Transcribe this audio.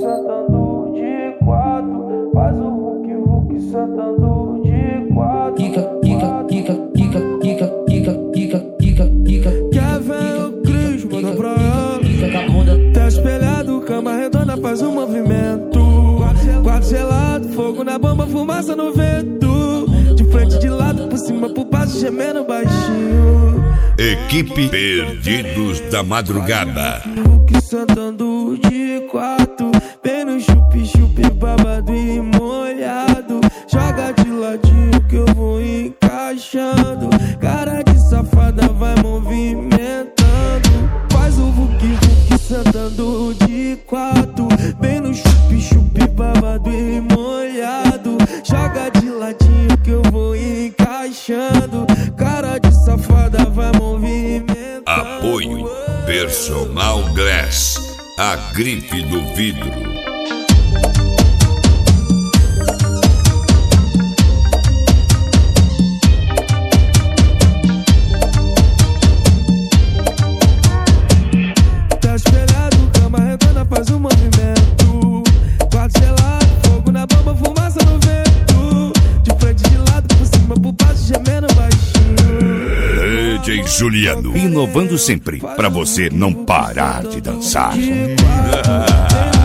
sentando de quatro. Faz o Hulk sentando de quatro. Quer ver o Cris, manda pra ela. Tá espelhado, cama redonda, faz um movimento. Quarto gelado, fogo na bomba, fumaça no vento. De frente, de lado, por cima, por baixo, gemendo baixinho. Equipe Perdidos da Madrugada. Hulk sentando de quatro. Vem no chup-chup, babado e molhado. Joga de ladinho que eu vou encaixando. Cara de safada vai movimentando. Faz o Hulk sentando de quatro. Vem no chup-chup, babado e molhado. Joga de ladinho que eu vou encaixando. Cara de safada vai movimentando. Apoio Personal Glass, a grife do vidro. Tá espelhado, cama redonda, faz um movimento. Quarto gelado, fogo na bomba, fumaça no vento. De frente, de lado, por cima, por baixo, gemendo baixinho. DJ Juliano, inovando sempre, pra você não parar de dançar. De quatro,